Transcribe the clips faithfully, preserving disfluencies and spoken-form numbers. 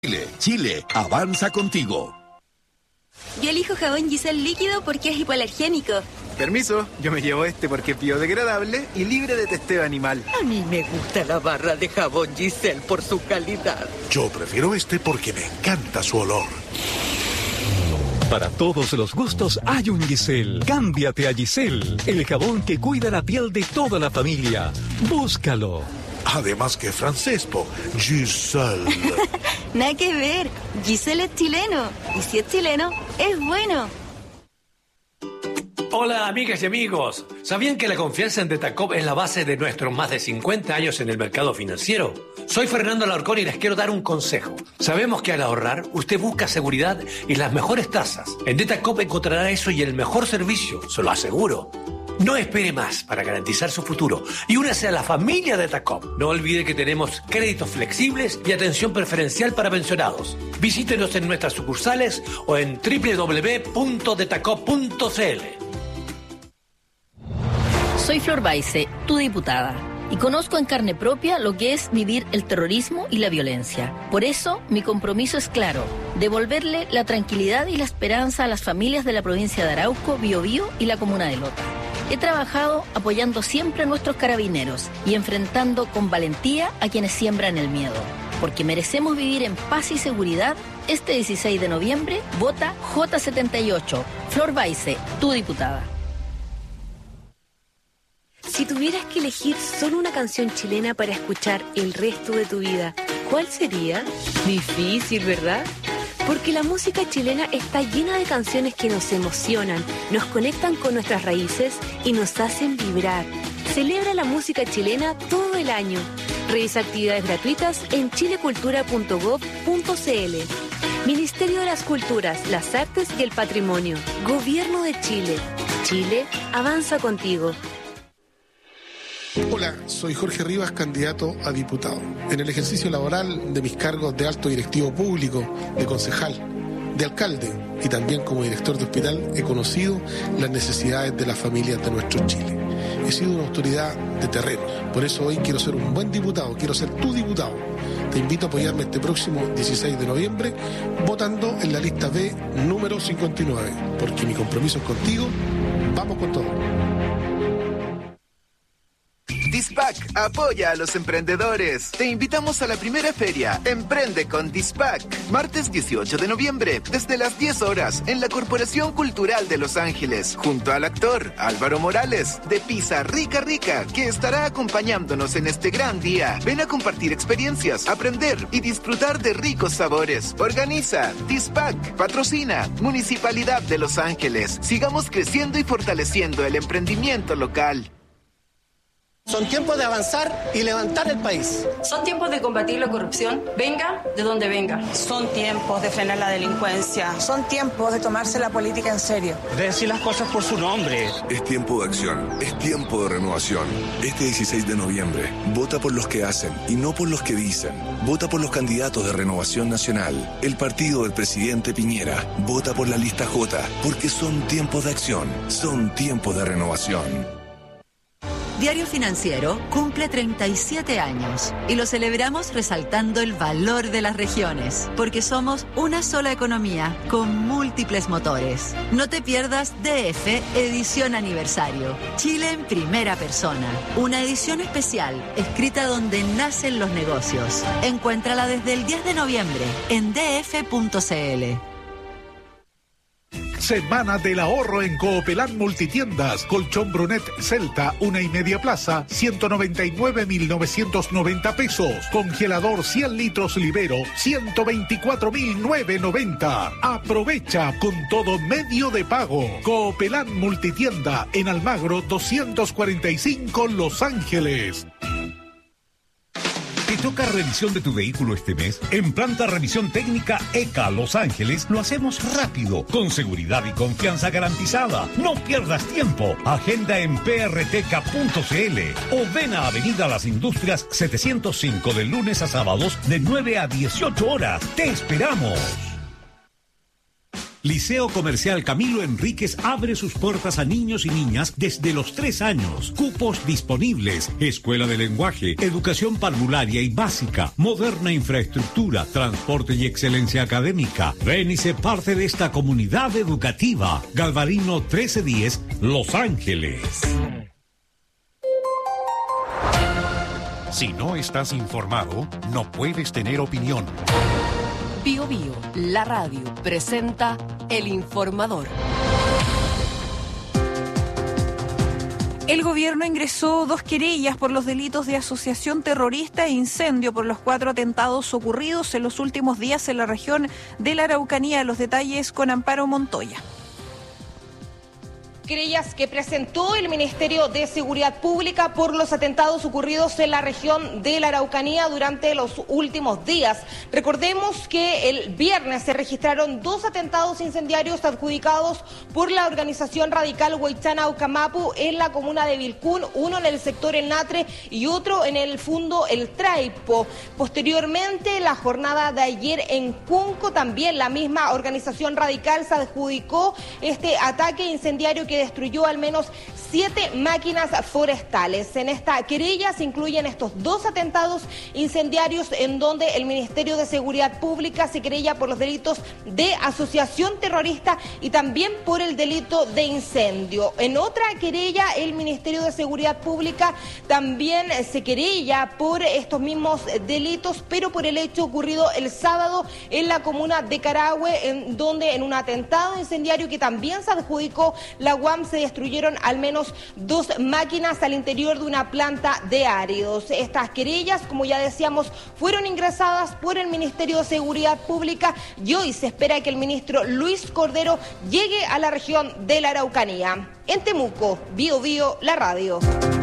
Chile, Chile, avanza contigo. Yo elijo jabón Giselle líquido porque es hipoalergénico. Permiso, yo me llevo este porque es biodegradable y libre de testeo animal. A mí me gusta la barra de jabón Giselle por su calidad. Yo prefiero este porque me encanta su olor. Para todos los gustos hay un Giselle. Cámbiate a Giselle, el jabón que cuida la piel de toda la familia. Búscalo. Además que francés, po. Giselle. Nada que ver. Giselle es chileno. Y si es chileno, es bueno. Hola, amigas y amigos. ¿Sabían que la confianza en Detacop es la base de nuestros más de cincuenta años en el mercado financiero? Soy Fernando Alarcón y les quiero dar un consejo. Sabemos que al ahorrar, usted busca seguridad y las mejores tasas. En Detacop encontrará eso y el mejor servicio, se lo aseguro. No espere más para garantizar su futuro y únase a la familia de Detacop. No olvide que tenemos créditos flexibles y atención preferencial para pensionados. Visítenos en nuestras sucursales o en doble u doble u doble u punto detacop punto c l. Soy Flor Baise, tu diputada, y conozco en carne propia lo que es vivir el terrorismo y la violencia. Por eso, mi compromiso es claro: devolverle la tranquilidad y la esperanza a las familias de la provincia de Arauco, Biobío y la comuna de Lota. He trabajado apoyando siempre a nuestros carabineros y enfrentando con valentía a quienes siembran el miedo. Porque merecemos vivir en paz y seguridad. Este dieciséis de noviembre, vota J setenta y ocho. Flor Baise, tu diputada. Si tuvieras que elegir solo una canción chilena para escuchar el resto de tu vida, ¿cuál sería? Difícil, ¿verdad? Porque la música chilena está llena de canciones que nos emocionan, nos conectan con nuestras raíces y nos hacen vibrar. Celebra la música chilena todo el año. Revisa actividades gratuitas en chilecultura punto gob punto c l. Ministerio de las Culturas, las Artes y el Patrimonio. Gobierno de Chile. Chile avanza contigo. Hola, soy Jorge Rivas, candidato a diputado. En el ejercicio laboral de mis cargos de alto directivo público, de concejal, de alcalde y también como director de hospital, he conocido las necesidades de las familias de nuestro Chile. He sido una autoridad de terreno. Por eso hoy quiero ser un buen diputado, quiero ser tu diputado. Te invito a apoyarme este próximo dieciséis de noviembre votando en la lista B número cincuenta y nueve, porque mi compromiso es contigo. Vamos con todo. Dispac apoya a los emprendedores. Te invitamos a la primera feria Emprende con Dispac, martes dieciocho de noviembre, desde las diez horas, en la Corporación Cultural de Los Ángeles, junto al actor Álvaro Morales, de Pizza Rica Rica, que estará acompañándonos en este gran día. Ven a compartir experiencias, aprender y disfrutar de ricos sabores. Organiza Dispac, patrocina Municipalidad de Los Ángeles. Sigamos creciendo y fortaleciendo el emprendimiento local. Son tiempos de avanzar y levantar el país. Son tiempos de combatir la corrupción, venga de donde venga. Son tiempos de frenar la delincuencia. Son tiempos de tomarse la política en serio. De decir las cosas por su nombre. Es tiempo de acción, es tiempo de renovación. Este dieciséis de noviembre, vota por los que hacen y no por los que dicen. Vota por los candidatos de Renovación Nacional, el partido del presidente Piñera. Vota por la lista J, porque son tiempos de acción, son tiempos de renovación. Diario Financiero cumple treinta y siete años y lo celebramos resaltando el valor de las regiones, porque somos una sola economía con múltiples motores. No te pierdas D F Edición Aniversario, Chile en primera persona, una edición especial escrita donde nacen los negocios. Encuéntrala desde el diez de noviembre en d f punto c l. Semana del ahorro en Coopelán Multitiendas. Colchón Brunet Celta, una y media plaza, ciento noventa y nueve mil novecientos noventa pesos. Congelador cien litros Libero, ciento veinticuatro mil novecientos noventa. Aprovecha con todo medio de pago. Coopelán Multitienda en Almagro doscientos cuarenta y cinco, Los Ángeles. ¿Te toca revisión de tu vehículo este mes? En Planta Revisión Técnica E C A Los Ángeles lo hacemos rápido, con seguridad y confianza garantizada. No pierdas tiempo. Agenda en p r t c a punto c l o ven a Avenida Las Industrias setecientos cinco de lunes a sábados de nueve a dieciocho horas. ¡Te esperamos! Liceo Comercial Camilo Enríquez abre sus puertas a niños y niñas desde los tres años. Cupos disponibles. Escuela de lenguaje, educación parvularia y básica, moderna infraestructura, transporte y excelencia académica. Ven y sé parte de esta comunidad educativa. Galvarino trece diez, Los Ángeles. Si no estás informado, no puedes tener opinión. Bio Bio, la radio, presenta El Informador. El gobierno ingresó dos querellas por los delitos de asociación terrorista e incendio por los cuatro atentados ocurridos en los últimos días en la región de la Araucanía. Los detalles con Amparo Montoya. Querellas que presentó el Ministerio de Seguridad Pública por los atentados ocurridos en la región de la Araucanía durante los últimos días. Recordemos que el viernes se registraron dos atentados incendiarios adjudicados por la organización radical Huaychana Ucamapu en la comuna de Vilcún, uno en el sector El Natre y otro en el Fundo El Traipo. Posteriormente, la jornada de ayer en Cunco, también la misma organización radical se adjudicó este ataque incendiario que destruyó al menos siete máquinas forestales. En esta querella se incluyen estos dos atentados incendiarios en donde el Ministerio de Seguridad Pública se querella por los delitos de asociación terrorista y también por el delito de incendio. En otra querella, el Ministerio de Seguridad Pública también se querella por estos mismos delitos, pero por el hecho ocurrido el sábado en la comuna de Carahue, en donde en un atentado incendiario que también se adjudicó la U A M se destruyeron al menos dos máquinas al interior de una planta de áridos. Estas querellas, como ya decíamos, fueron ingresadas por el Ministerio de Seguridad Pública y hoy se espera que el ministro Luis Cordero llegue a la región de la Araucanía. En Temuco, Bio Bio, la radio.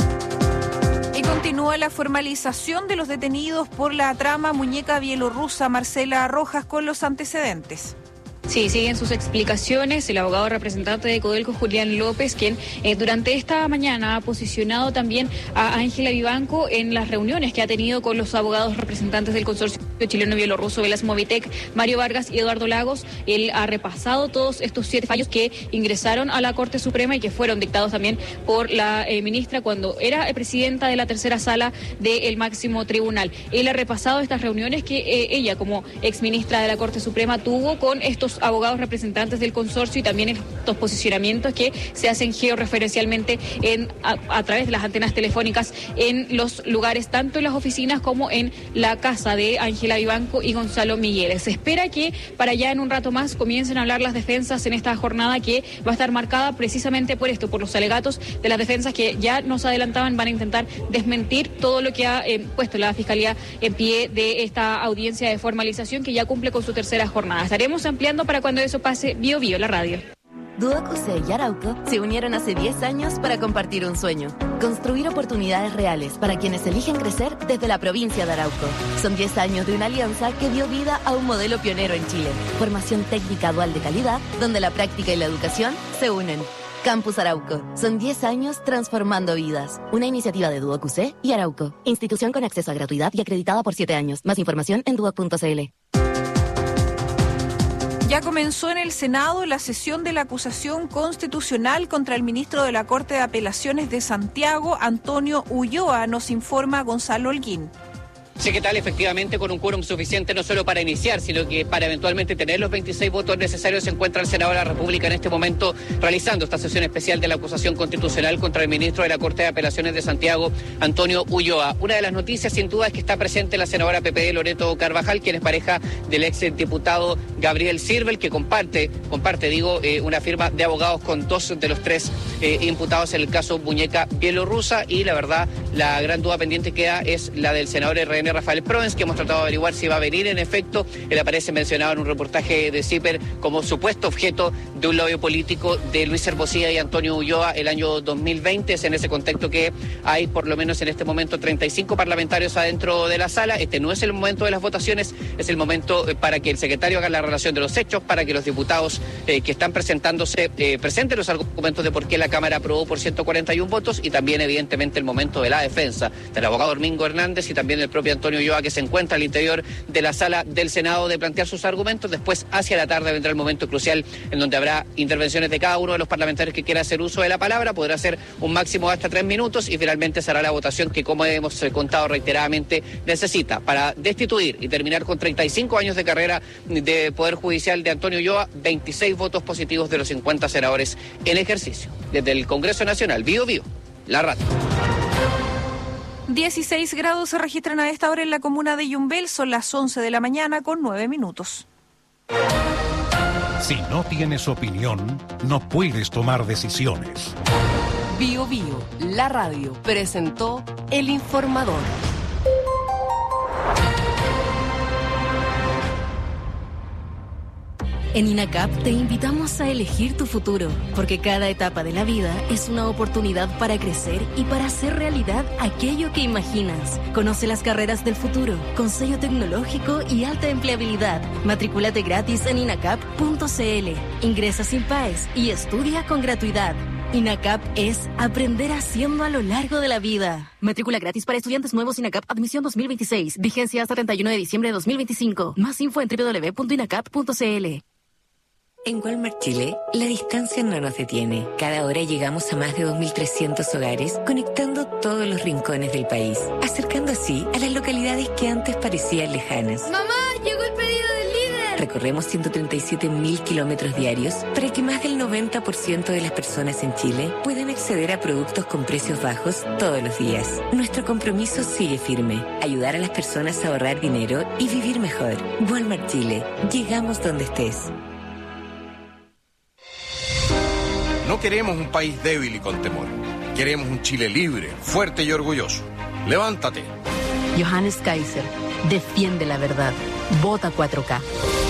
Y continúa la formalización de los detenidos por la trama muñeca bielorrusa. Marcela Rojas con los antecedentes. Sí, siguen sus explicaciones el abogado representante de Codelco, Julián López, quien eh, durante esta mañana ha posicionado también a Ángela Vivanco en las reuniones que ha tenido con los abogados representantes del consorcio chileno-bielorruso Velas Movitec, Mario Vargas y Eduardo Lagos. Él ha repasado todos estos siete fallos que ingresaron a la Corte Suprema y que fueron dictados también por la eh, ministra cuando era eh, presidenta de la tercera sala del máximo tribunal. Él ha repasado estas reuniones que eh, ella, como exministra de la Corte Suprema, tuvo con estos abogados representantes del consorcio y también estos posicionamientos que se hacen georreferencialmente en, a, a través de las antenas telefónicas en los lugares, tanto en las oficinas como en la casa de Ángela Vivanco y Gonzalo Migueles. Se espera que para ya en un rato más comiencen a hablar las defensas en esta jornada que va a estar marcada precisamente por esto, por los alegatos de las defensas que ya nos adelantaban, van a intentar desmentir todo lo que ha eh, puesto la Fiscalía en pie de esta audiencia de formalización que ya cumple con su tercera jornada. Estaremos ampliando para cuando eso pase. Bio Bio, la radio. Duoc-U C y Arauco se unieron hace diez años para compartir un sueño. Construir oportunidades reales para quienes eligen crecer desde la provincia de Arauco. Son diez años de una alianza que dio vida a un modelo pionero en Chile. Formación técnica dual de calidad, donde la práctica y la educación se unen. Campus Arauco. Son diez años transformando vidas. Una iniciativa de Duoc-U C y Arauco. Institución con acceso a gratuidad y acreditada por siete años. Más información en duoc punto c l. Ya comenzó en el Senado la sesión de la acusación constitucional contra el ministro de la Corte de Apelaciones de Santiago, Antonio Ulloa, nos informa Gonzalo Holguín. Sí, ¿qué tal? Efectivamente, con un quórum suficiente no solo para iniciar, sino que para eventualmente tener los veintiséis votos necesarios, se encuentra el Senado de la República en este momento realizando esta sesión especial de la acusación constitucional contra el ministro de la Corte de Apelaciones de Santiago, Antonio Ulloa. Una de las noticias, sin duda, es que está presente la senadora P P D, Loreto Carvajal, quien es pareja del ex diputado Gabriel Sirbel, que comparte, comparte, digo, eh, una firma de abogados con dos de los tres eh, imputados en el caso Muñeca Bielorrusa. Y la verdad, la gran duda pendiente queda es la del senador R N Rafael Provence, que hemos tratado de averiguar si va a venir. En efecto, él aparece mencionado en un reportaje de CIPER como supuesto objeto de un lobby político de Luis Hermosilla y Antonio Ulloa el año dos mil veinte. Es en ese contexto que hay por lo menos en este momento treinta y cinco parlamentarios adentro de la sala. Este no es el momento de las votaciones, es el momento para que el secretario haga la relación de los hechos, para que los diputados eh, que están presentándose eh, presenten los argumentos de por qué la Cámara aprobó por ciento cuarenta y uno votos, y también evidentemente el momento de la defensa del abogado Domingo Hernández y también del propio Antonio Ulloa, que se encuentra al interior de la sala del Senado, de plantear sus argumentos. Después, hacia la tarde, vendrá el momento crucial en donde habrá intervenciones de cada uno de los parlamentarios que quiera hacer uso de la palabra. Podrá ser un máximo de hasta tres minutos y finalmente será la votación que, como hemos contado reiteradamente, necesita para destituir y terminar con treinta y cinco años de carrera de Poder Judicial de Antonio Ulloa, veintiséis votos positivos de los cincuenta senadores en ejercicio. Desde el Congreso Nacional, Bío Bío, la radio. dieciséis grados se registran a esta hora en la comuna de Yumbel. Son las once de la mañana con nueve minutos. Si no tienes opinión, no puedes tomar decisiones. Bío Bío, la radio, presentó El Informador. En INACAP te invitamos a elegir tu futuro, porque cada etapa de la vida es una oportunidad para crecer y para hacer realidad aquello que imaginas. Conoce las carreras del futuro, con sello tecnológico y alta empleabilidad. Matricúlate gratis en inacap punto cl. Ingresa sin paes y estudia con gratuidad. INACAP es aprender haciendo a lo largo de la vida. Matrícula gratis para estudiantes nuevos INACAP Admisión dos mil veintiséis. Vigencia hasta treinta y uno de diciembre de dos mil veinticinco. Más info en doble u doble u doble u punto inacap punto cl. En Walmart Chile, la distancia no nos detiene. Cada hora llegamos a más de dos mil trescientos hogares, conectando todos los rincones del país, acercando así a las localidades que antes parecían lejanas. ¡Mamá, llegó el pedido del líder! Recorremos ciento treinta y siete mil kilómetros diarios para que más del noventa por ciento de las personas en Chile puedan acceder a productos con precios bajos todos los días. Nuestro compromiso sigue firme: ayudar a las personas a ahorrar dinero y vivir mejor. Walmart Chile, llegamos donde estés. No queremos un país débil y con temor. Queremos un Chile libre, fuerte y orgulloso. ¡Levántate! Johannes Kaiser, defiende la verdad. Vota cuatro K.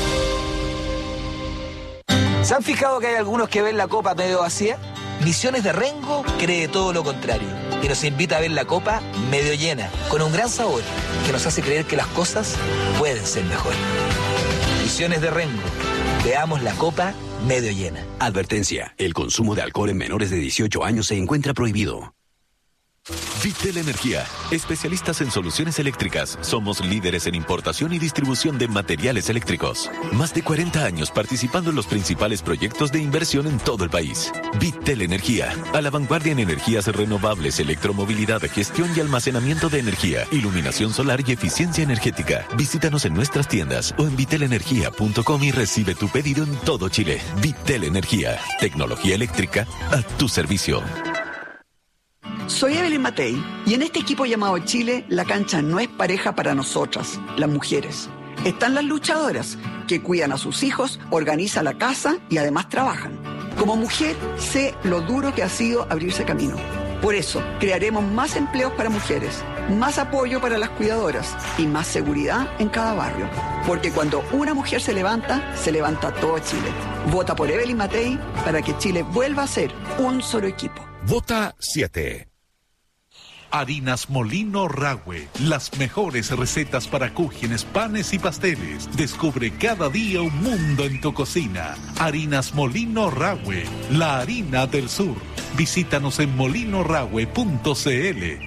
¿Se han fijado que hay algunos que ven la copa medio vacía? Misiones de Rengo cree todo lo contrario y nos invita a ver la copa medio llena, con un gran sabor que nos hace creer que las cosas pueden ser mejor. Misiones de Rengo, veamos la copa medio llena. Advertencia: el consumo de alcohol en menores de dieciocho años se encuentra prohibido. Vitel Energía, especialistas en soluciones eléctricas. Somos líderes en importación y distribución de materiales eléctricos. Más de cuarenta años participando en los principales proyectos de inversión en todo el país. Vitel Energía, a la vanguardia en energías renovables, electromovilidad, gestión y almacenamiento de energía, iluminación solar y eficiencia energética. Visítanos en nuestras tiendas o en vitel energía punto com y recibe tu pedido en todo Chile. Vitel Energía, tecnología eléctrica a tu servicio. Soy Evelyn Matei y en este equipo llamado Chile, la cancha no es pareja para nosotras, las mujeres. Están las luchadoras, que cuidan a sus hijos, organizan la casa y además trabajan. Como mujer, sé lo duro que ha sido abrirse camino. Por eso, crearemos más empleos para mujeres, más apoyo para las cuidadoras y más seguridad en cada barrio. Porque cuando una mujer se levanta, se levanta todo Chile. Vota por Evelyn Matei para que Chile vuelva a ser un solo equipo. Vota siete. Harinas Molino Rahue, las mejores recetas para cúgenes, panes y pasteles. Descubre cada día un mundo en tu cocina. Harinas Molino Rahue, la harina del sur. Visítanos en molino rahue punto cl.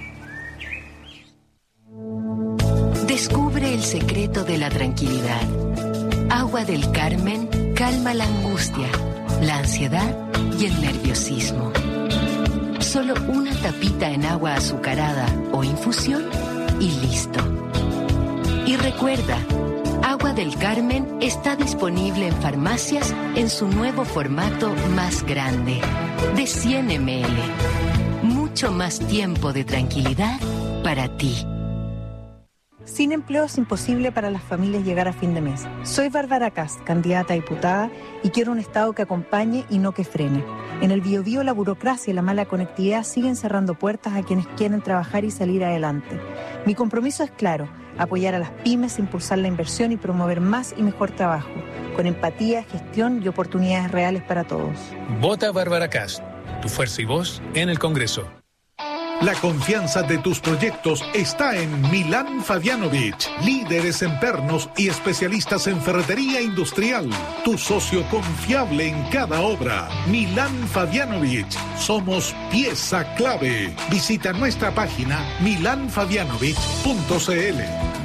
Descubre el secreto de la tranquilidad. Agua del Carmen calma la angustia, la ansiedad y el nerviosismo. Solo una tapita en agua azucarada o infusión y listo. Y recuerda, Agua del Carmen está disponible en farmacias en su nuevo formato más grande, de cien mililitros. Mucho más tiempo de tranquilidad para ti. Sin empleo es imposible para las familias llegar a fin de mes. Soy Bárbara Cast, candidata a diputada, y quiero un Estado que acompañe y no que frene. En el Biobío, la burocracia y la mala conectividad siguen cerrando puertas a quienes quieren trabajar y salir adelante. Mi compromiso es claro: apoyar a las pymes, impulsar la inversión y promover más y mejor trabajo, con empatía, gestión y oportunidades reales para todos. Vota Bárbara Cast, tu fuerza y voz en el Congreso. La confianza de tus proyectos está en Milán Fabianovich, líderes en pernos y especialistas en ferretería industrial. Tu socio confiable en cada obra. Milán Fabianovich, somos pieza clave. Visita nuestra página milán fabianovich punto cl.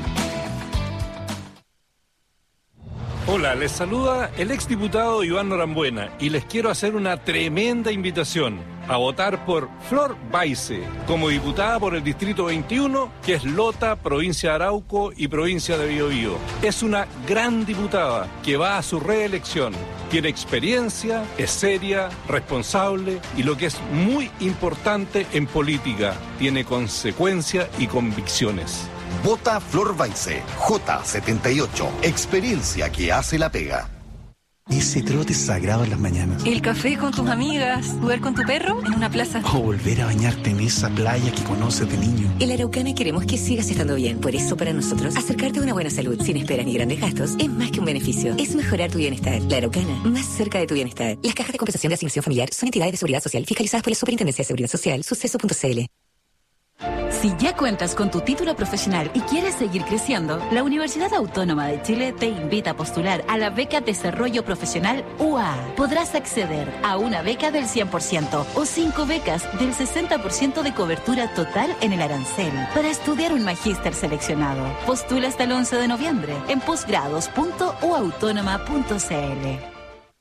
Hola, les saluda el exdiputado Iván Norambuena y les quiero hacer una tremenda invitación a votar por Flor Baise como diputada por el Distrito veintiuno, que es Lota, provincia de Arauco y provincia de Biobío. Es una gran diputada que va a su reelección. Tiene experiencia, es seria, responsable y lo que es muy importante en política, tiene consecuencia y convicciones. Vota Flor Baise, J setenta y ocho, experiencia que hace la pega. Ese trote sagrado en las mañanas. El café con tus amigas, jugar con tu perro en una plaza. O volver a bañarte en esa playa que conoces de niño. En la Araucana queremos que sigas estando bien. Por eso, para nosotros, acercarte a una buena salud sin esperas ni grandes gastos es más que un beneficio. Es mejorar tu bienestar. La Araucana, más cerca de tu bienestar. Las cajas de compensación de asignación familiar son entidades de seguridad social fiscalizadas por la Superintendencia de Seguridad Social, suceso punto c l. Si ya cuentas con tu título profesional y quieres seguir creciendo, la Universidad Autónoma de Chile te invita a postular a la beca Desarrollo Profesional U A A. Podrás acceder a una beca del cien por ciento o cinco becas del sesenta por ciento de cobertura total en el arancel para estudiar un magíster seleccionado. Postula hasta el once de noviembre en posgrados punto u autónoma punto c l.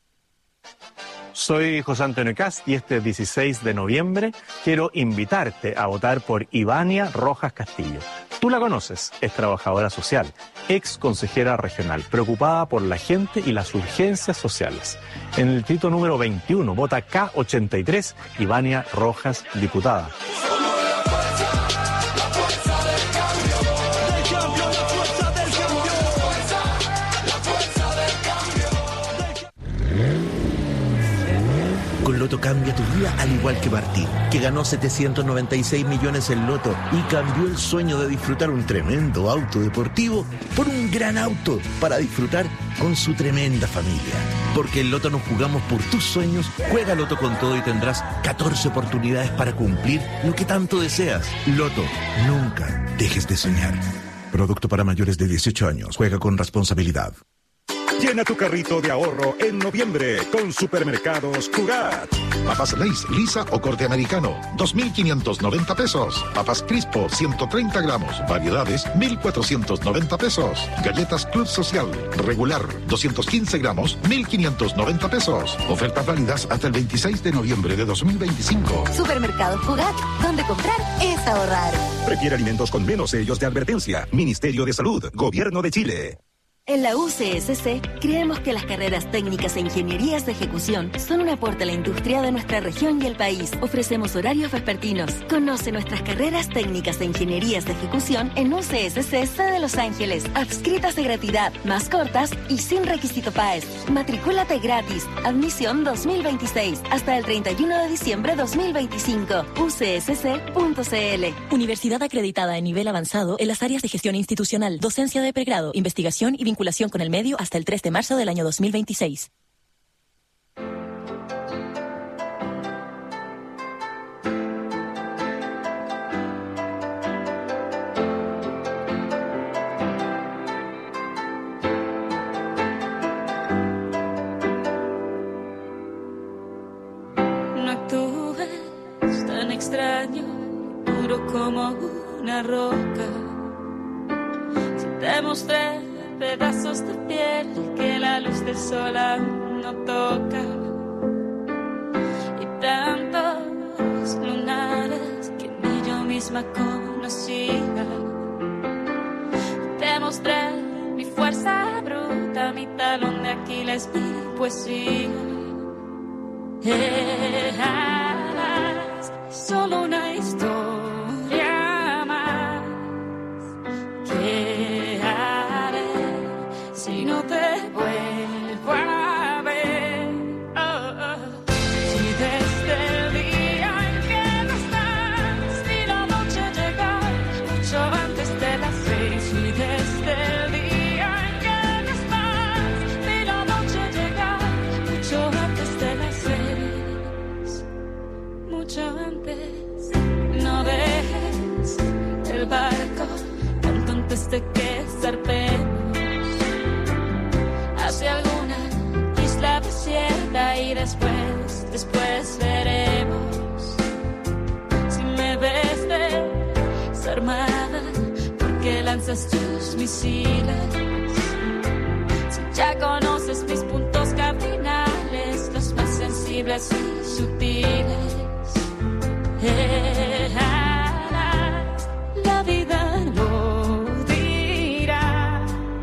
Soy José Antonio Cast y este dieciséis de noviembre quiero invitarte a votar por Ivania Rojas Castillo. Tú la conoces, es trabajadora social, ex consejera regional, preocupada por la gente y las urgencias sociales. En el distrito número veintiuno, vota K ochenta y tres, Ivania Rojas, diputada. Con Loto cambia tu vida al igual que Martín, que ganó setecientos noventa y seis millones en Loto y cambió el sueño de disfrutar un tremendo auto deportivo por un gran auto para disfrutar con su tremenda familia. Porque en Loto nos jugamos por tus sueños. Juega Loto con todo y tendrás catorce oportunidades para cumplir lo que tanto deseas. Loto, nunca dejes de soñar. Producto para mayores de dieciocho años. Juega con responsabilidad. Llena tu carrito de ahorro en noviembre con Supermercados Cugat. Papas Lay's, lisa o corte americano, dos mil quinientos noventa pesos. Papas Crispo, ciento treinta gramos. Variedades, mil cuatrocientos noventa pesos. Galletas Club Social, regular, doscientos quince gramos, mil quinientos noventa pesos. Ofertas válidas hasta el veintiséis de noviembre de dos mil veinticinco. Supermercados Cugat, donde comprar es ahorrar. Prefiere alimentos con menos sellos de advertencia. Ministerio de Salud, Gobierno de Chile. En la U C S C creemos que las carreras técnicas e ingenierías de ejecución son un aporte a la industria de nuestra región y el país. Ofrecemos horarios vespertinos. Conoce nuestras carreras técnicas e ingenierías de ejecución en U C S C C de Los Ángeles. Adscritas de gratuidad, más cortas y sin requisito P A E S. Matricúlate gratis. Admisión dos mil veintiséis hasta el treinta y uno de diciembre de dos mil veinticinco. u c s c punto c l. Universidad acreditada en nivel avanzado en las áreas de gestión institucional, docencia de pregrado, investigación y vinculación vinculación con el medio hasta el tres de marzo del año dos mil veintiséis. No actúes tan extraño, duro como una roca. Si te mostré pedazos de piel que la luz del sol aún no toca, y tantos lunares que ni yo misma conocía. Te mostré mi fuerza bruta, mi talón de Aquiles, mi poesía. Eras solo una historia más que si no te vuelvo a ver. Oh, oh. Si desde el día en que no estás y la noche llega mucho antes de las seis. Si desde el día en que no estás y la noche llega mucho antes de las seis. Mucho antes. No dejes el barco tanto antes de que zarpemos hacia alguna isla desierta y después, después veremos. Si me ves desarmada, porque lanzas tus misiles. Si Ya conoces mis puntos cardinales, los más sensibles y sutiles. Eh, la vida lo dirá.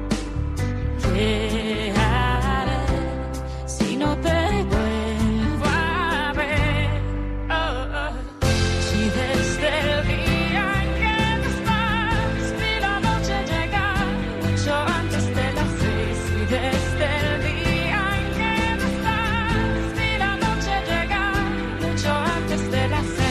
¿Qué haré si no te vuelvo a ver? Oh, oh. Si desde el día en que no estás, vi la noche llegar mucho antes de las seis. Si desde el día en que no estás, vi la noche llegar mucho antes de las seis.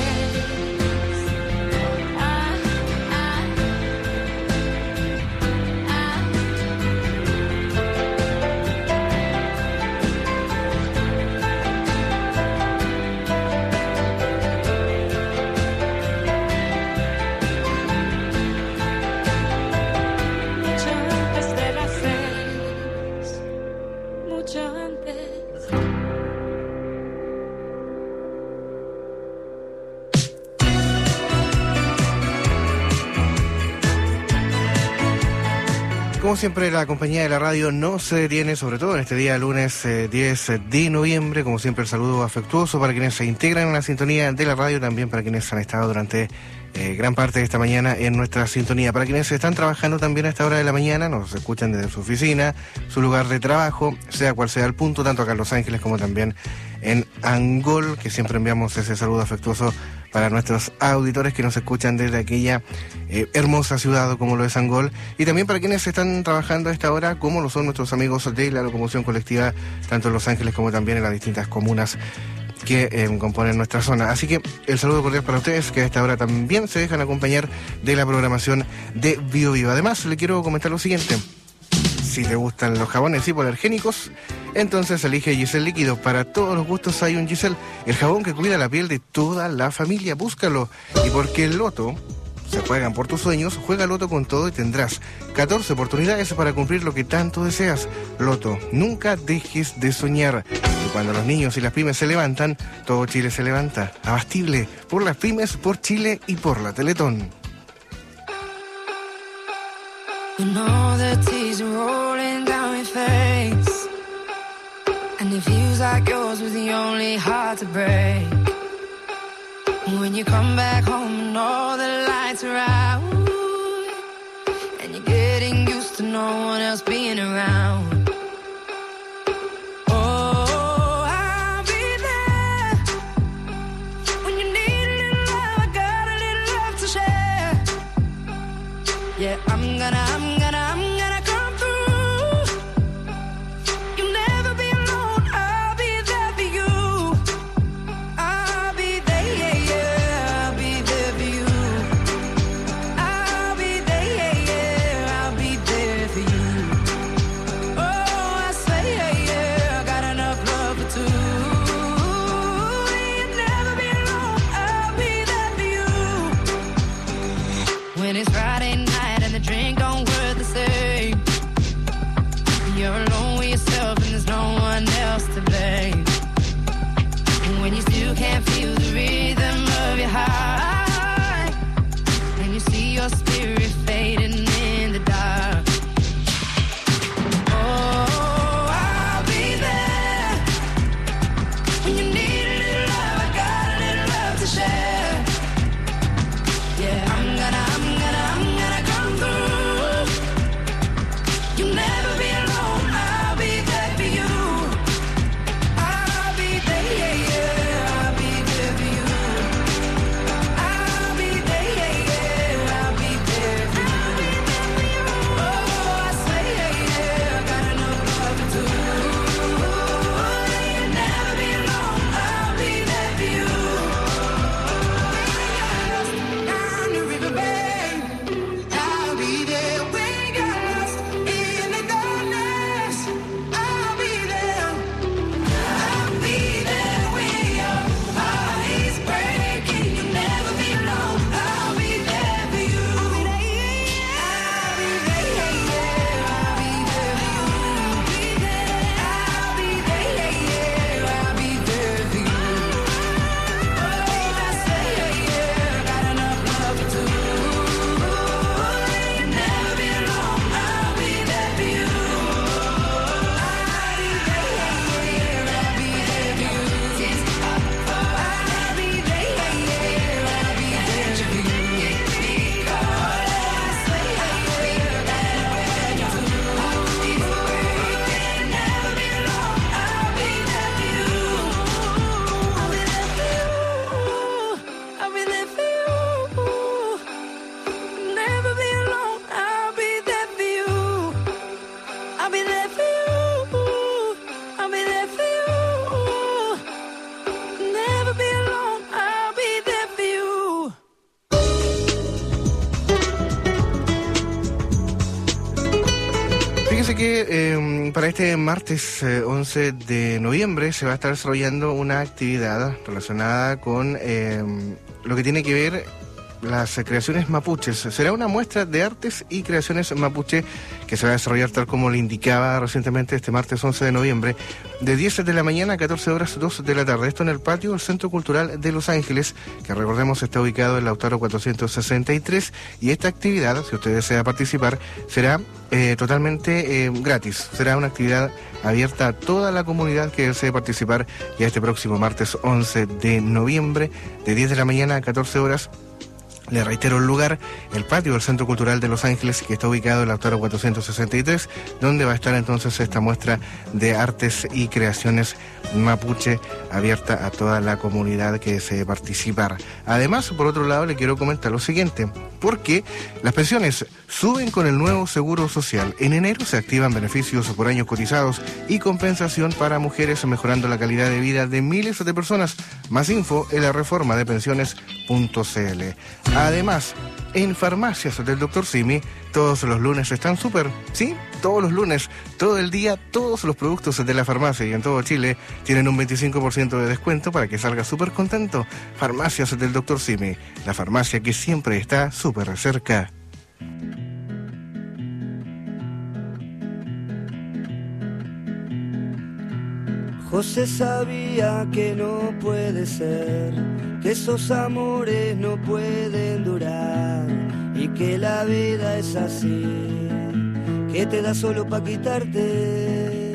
Como siempre, la compañía de la radio no se detiene, sobre todo en este día lunes eh, diez de noviembre. Como siempre, el saludo afectuoso para quienes se integran en la sintonía de la radio, también para quienes han estado durante eh, gran parte de esta mañana en nuestra sintonía. Para quienes están trabajando también a esta hora de la mañana, nos escuchan desde su oficina, su lugar de trabajo, sea cual sea el punto, tanto acá en Los Ángeles como también en Angol, que siempre enviamos ese saludo afectuoso para nuestros auditores que nos escuchan desde aquella eh, hermosa ciudad como lo es Angol, y también para quienes están trabajando a esta hora, como lo son nuestros amigos de la locomoción colectiva, tanto en Los Ángeles como también en las distintas comunas que eh, componen nuestra zona. Así que el saludo cordial para ustedes, que a esta hora también se dejan acompañar de la programación de Bio Viva. Además, le quiero comentar lo siguiente. Si te gustan los jabones hipoalergénicos, entonces elige Giselle Líquido. Para todos los gustos hay un Giselle, el jabón que cuida la piel de toda la familia. Búscalo. Y porque el loto se juegan por tus sueños, juega Loto con todo y tendrás catorce oportunidades para cumplir lo que tanto deseas. Loto, nunca dejes de soñar. Y cuando los niños y las pymes se levantan, todo Chile se levanta. Abastible por las pymes, por Chile y por la Teletón. And all the tears are rolling down your face, and it feels like yours was the only heart to break. When you come back home and all the lights are out, and you're getting used to no one else being around. Oh, I'll be there when you need a little love. I got a little love to share. Yeah, I'm gonna, I'm gonna, I'm gonna come through. You'll never be alone. I'll be there for you. I'll be there, yeah, yeah. I'll be there for you. I'll be there, yeah, yeah. I'll be there for you. Oh, I say, yeah, yeah. I got enough love for two. You'll never be alone. I'll be there for you. When it's Friday night and the drink don't work the same, you're alone with yourself and there's no one else to blame. And when you still can't feel the rhythm of your heart, and you see your spirit fading in the dark. Oh, I'll be there when you need a little love. I got a little love to share. Yeah, I'm gonna, I'm gonna, I'm gonna come through. You'll never be alone. I'll be there for you. I'll be there, yeah, yeah. I'll be there for you. I'll be there, yeah, yeah. I'll be there este martes eh, once de noviembre se va a estar desarrollando una actividad relacionada con eh, lo que tiene que ver las creaciones mapuches. Será una muestra de artes y creaciones mapuche que se va a desarrollar tal como le indicaba recientemente este martes once de noviembre, de diez de la mañana a catorce horas, dos de la tarde. Esto en el patio del Centro Cultural de Los Ángeles, que recordemos está ubicado en Lautaro cuatrocientos sesenta y tres, y esta actividad, si usted desea participar, será eh, totalmente eh, gratis. Será una actividad abierta a toda la comunidad que desee participar ya este próximo martes once de noviembre, de diez de la mañana a catorce horas. Le reitero el lugar, el patio del Centro Cultural de Los Ángeles, que está ubicado en la Lautaro cuatrocientos sesenta y tres, donde va a estar entonces esta muestra de artes y creaciones mapuche abierta a toda la comunidad que desee participar. Además, por otro lado, le quiero comentar lo siguiente, porque las pensiones suben con el nuevo Seguro Social. En enero se activan beneficios por años cotizados y compensación para mujeres, mejorando la calidad de vida de miles de personas. Más info en la reforma de pensiones punto c l. Además, en farmacias del doctor Simi, todos los lunes están súper, ¿sí? Todos los lunes, todo el día, todos los productos de la farmacia y en todo Chile tienen un veinticinco por ciento de descuento para que salga súper contento. Farmacias del doctor Simi, la farmacia que siempre está súper cerca. José sabía que no puede ser, que esos amores no pueden durar y que la vida es así, que te da solo pa' quitarte.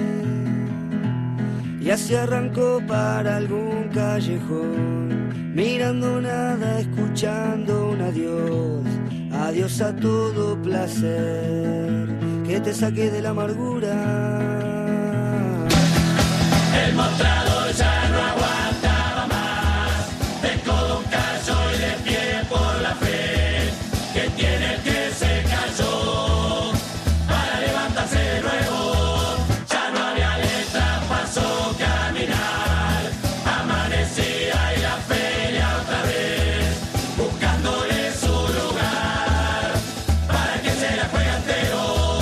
Y así arrancó para algún callejón, mirando nada, escuchando un adiós, adiós a todo placer, que te saque de la amargura. El mostrador ya no aguantaba más, de codo un callo y de pie por la fe, que tiene el que se cayó para levantarse de nuevo. Ya no había letra, pasó caminar, amanecía y la feria otra vez, buscándole su lugar para que se la juegue entero.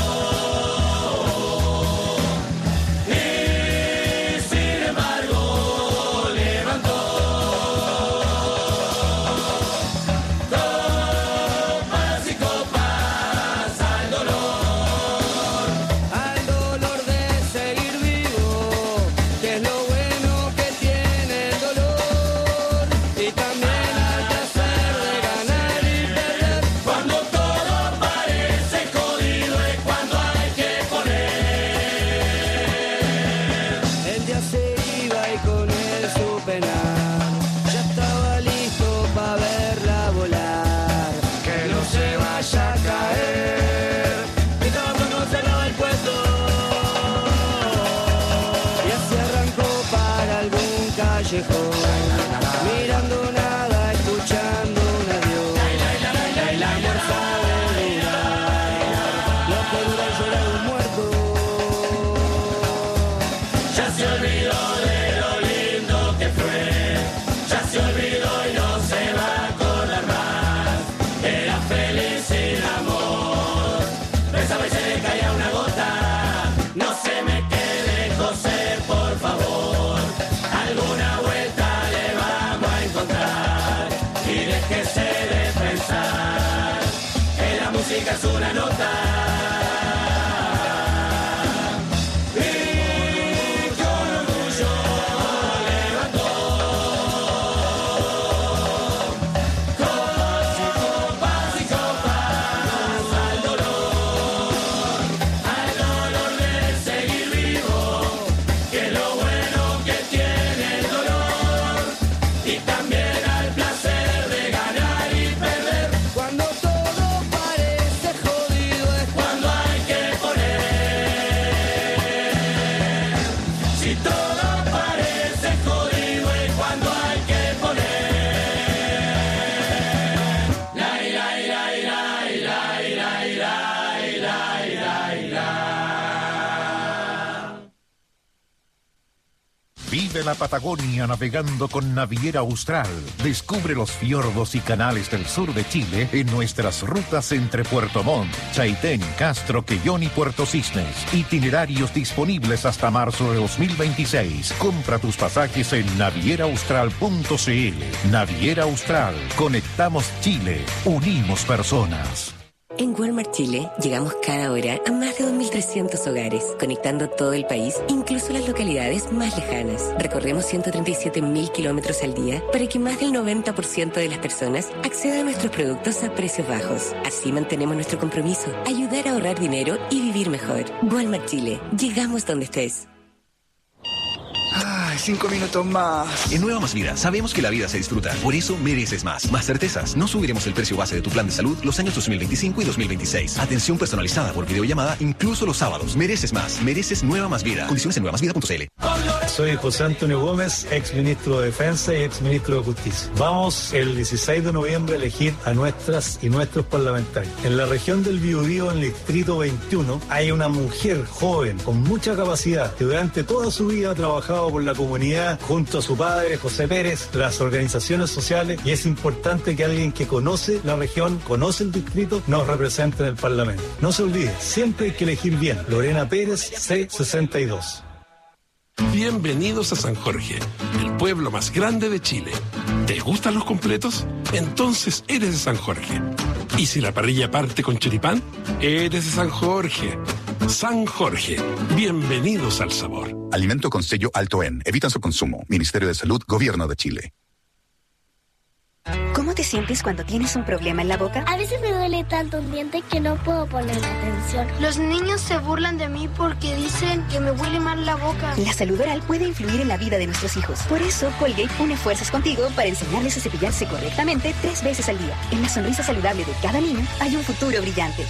Mirando nada, escuchando un adiós, la muerza de durar, lo que dura el llorar de un muerto. Ya se olvidó de lo lindo que fue, ya se olvidó y no se va a acordar más. Era feliz sin amor, besaba y se le caía una gota. No se me quede, José, por favor, alguna vuelta le vamos a encontrar y déjese de pensar que la música es una nota y con orgullo levantó copas y copas al dolor, al dolor de seguir vivo, que es lo bueno que tiene el dolor, y también al placer de ganar y perder. Cuando todo parece jodido es cuando hay que poner. Si todo parece jodido es cuando hay que poner. La ira, ira, ira, ira, ira, ira, ira, ira, ira. Vive la Patagonia navegando con Naviera Austral. Descubre los fiordos y canales del sur de Chile en nuestras rutas entre Puerto Montt, Chaitén, Castro, Quellón y Puerto Cisnes. Itinerarios disponibles hasta marzo de dos mil veintiséis. Compra tus pasajes en naviera austral punto c l. Naviera Austral. Conectamos Chile. Unimos personas. En Walmart Chile llegamos cada hora a más de dos mil trescientos hogares, conectando todo el país, incluso las localidades más lejanas. Recorremos ciento treinta y siete mil kilómetros al día para que más del noventa por ciento de las personas accedan a nuestros productos a precios bajos. Así mantenemos nuestro compromiso, ayudar a ahorrar dinero y vivir mejor. Walmart Chile, llegamos donde estés. Ay, cinco minutos más. En Nueva Más Vida sabemos que la vida se disfruta. Por eso mereces más. Más certezas. No subiremos el precio base de tu plan de salud los años dos mil veinticinco y dos mil veintiséis. Atención personalizada por videollamada incluso los sábados. Mereces más. Mereces Nueva Más Vida. Condiciones en nueva más vida punto c l. Soy José Antonio Gómez, ex ministro de Defensa y ex ministro de Justicia. Vamos el dieciséis de noviembre a elegir a nuestras y nuestros parlamentarios. En la región del Biobío, en el distrito veintiuno, hay una mujer joven con mucha capacidad que durante toda su vida ha trabajado por la comunidad junto a su padre, José Pérez, las organizaciones sociales, y es importante que alguien que conoce la región, conoce el distrito, nos represente en el Parlamento. No se olvide, siempre hay que elegir bien. Lorena Pérez, C sesenta y dos. Bienvenidos a San Jorge, el pueblo más grande de Chile. ¿Te gustan los completos? Entonces eres de San Jorge. ¿Y si la parrilla parte con choripán? Eres de San Jorge. San Jorge, bienvenidos al sabor. Alimento con sello alto en. Evitan su consumo. Ministerio de Salud, Gobierno de Chile. ¿Cómo te sientes cuando tienes un problema en la boca? A veces me duele tanto un diente que no puedo poner atención. Los niños se burlan de mí porque dicen que me huele mal la boca. La salud oral puede influir en la vida de nuestros hijos. Por eso, Colgate une fuerzas contigo para enseñarles a cepillarse correctamente tres veces al día. En la sonrisa saludable de cada niño hay un futuro brillante.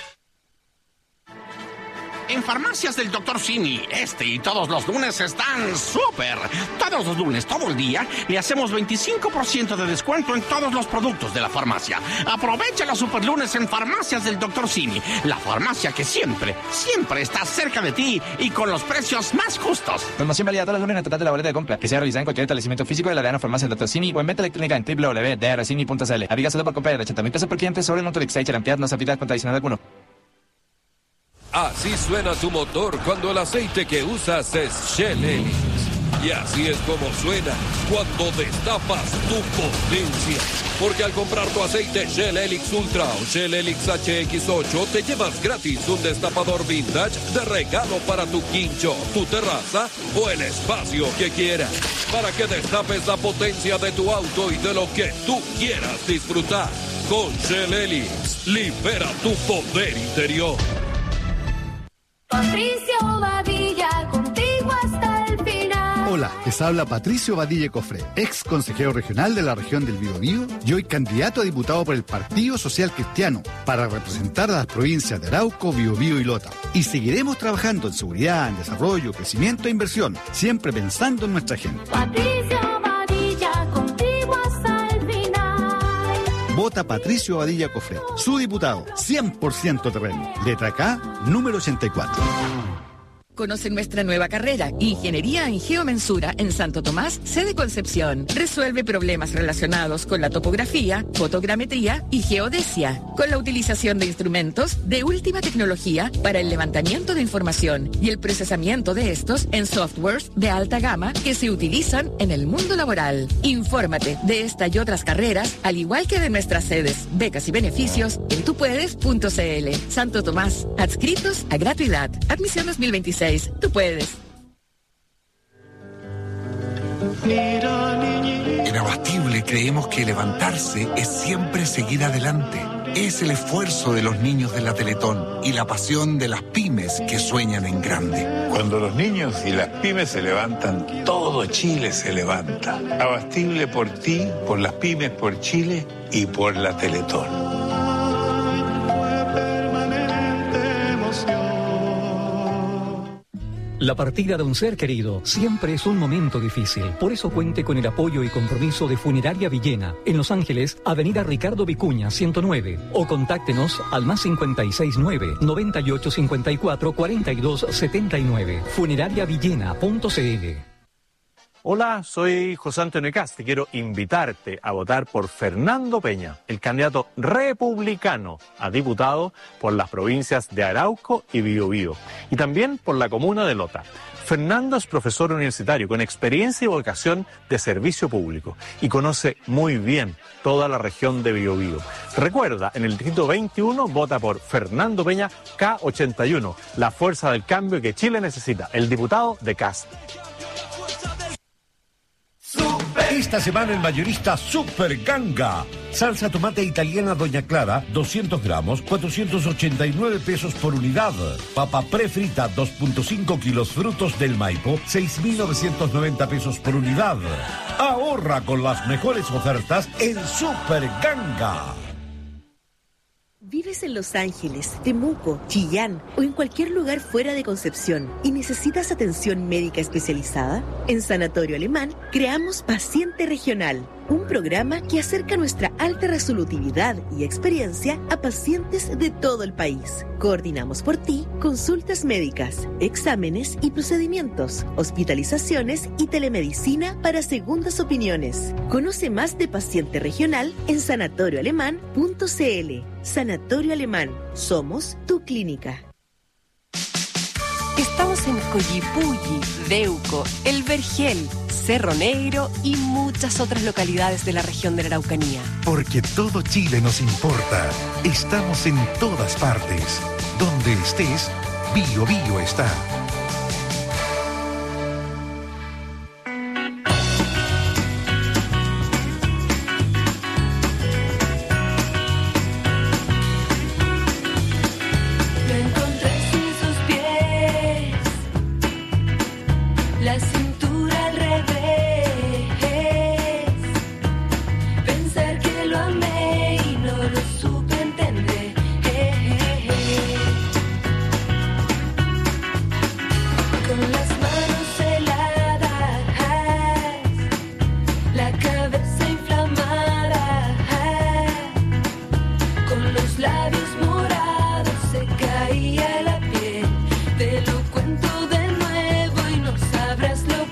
En Farmacias del doctor Simi, este y todos los lunes están súper. Todos los lunes, todo el día, le hacemos veinticinco por ciento de descuento en todos los productos de la farmacia. Aprovecha los super lunes en Farmacias del doctor Simi, la farmacia que siempre, siempre está cerca de ti y con los precios más justos. Promoción válida todos los lunes en el total de la boleta de compra, que sea realizada en cualquier establecimiento físico de la Arena Farmacia del doctor Simi o en venta electrónica en w w w punto d r simi punto c l. Aviga solo por compra de ochenta mil pesos por cliente sobre el Notolix y Charampiad no se aplica con adicional alguno. Así suena tu motor cuando el aceite que usas es Shell Helix. Y así es como suena cuando destapas tu potencia. Porque al comprar tu aceite Shell Helix Ultra o Shell Helix H X ocho te llevas gratis un destapador vintage de regalo para tu quincho, tu terraza o el espacio que quieras. Para que destapes la potencia de tu auto y de lo que tú quieras disfrutar. Con Shell Helix, libera tu poder interior. Patricio Badilla, contigo hasta el final. Hola, les habla Patricio Badilla Cofré, ex consejero regional de la región del Biobío y hoy candidato a diputado por el Partido Social Cristiano para representar a las provincias de Arauco, Biobío y Lota. Y seguiremos trabajando en seguridad, en desarrollo, crecimiento e inversión, siempre pensando en nuestra gente. Patricio Badilla, contigo hasta el final. Vota Patricio Badilla Cofré, su diputado, cien por ciento terreno. Letra K, número ochenta y cuatro. Conoce nuestra nueva carrera, Ingeniería en Geomensura en Santo Tomás, sede Concepción. Resuelve problemas relacionados con la topografía, fotogrametría y geodesia, con la utilización de instrumentos de última tecnología para el levantamiento de información y el procesamiento de estos en softwares de alta gama que se utilizan en el mundo laboral. Infórmate de esta y otras carreras, al igual que de nuestras sedes, becas y beneficios en tupuedes punto c l. Santo Tomás, adscritos a gratuidad. Admisión dos mil veintiséis. Tú puedes. En Abastible creemos que levantarse es siempre seguir adelante. Es el esfuerzo de los niños de la Teletón y la pasión de las pymes que sueñan en grande. Cuando los niños y las pymes se levantan, todo Chile se levanta. Abastible por ti, por las pymes, por Chile y por la Teletón. La partida de un ser querido siempre es un momento difícil. Por eso cuente con el apoyo y compromiso de Funeraria Villena, en Los Ángeles, Avenida Ricardo Vicuña, ciento nueve. O contáctenos al más cincuenta y seis nueve, noventa y ocho cincuenta y cuatro, cuarenta y dos setenta y nueve. funeraria villena punto c l. Hola, soy José Antonio Cast y quiero invitarte a votar por Fernando Peña, el candidato republicano a diputado por las provincias de Arauco y Biobío, y también por la comuna de Lota. Fernando es profesor universitario con experiencia y vocación de servicio público y conoce muy bien toda la región de Biobío. Recuerda, en el distrito veintiuno vota por Fernando Peña K ochenta y uno, la fuerza del cambio que Chile necesita, el diputado de Cast. Esta semana el mayorista Super Ganga. Salsa tomate italiana Doña Clara, doscientos gramos, cuatrocientos ochenta y nueve pesos por unidad. Papa prefrita, dos punto cinco kilos frutos del Maipo, seis mil novecientos noventa pesos por unidad. Ahorra con las mejores ofertas en Super Ganga. ¿Vives en Los Ángeles, Temuco, Chillán o en cualquier lugar fuera de Concepción y necesitas atención médica especializada? En Sanatorio Alemán creamos Paciente Regional, un programa que acerca nuestra alta resolutividad y experiencia a pacientes de todo el país. Coordinamos por ti consultas médicas, exámenes y procedimientos, hospitalizaciones y telemedicina para segundas opiniones. Conoce más de Paciente Regional en sanatorio alemán punto c l. Sanatorio Alemán, somos tu clínica. Estamos en Collipulli, Deuco, El Vergel, Cerro Negro y muchas otras localidades de la región de la Araucanía. Porque todo Chile nos importa. Estamos en todas partes. Donde estés, Bio Bio está. Te lo cuento de nuevo y no sabrás lo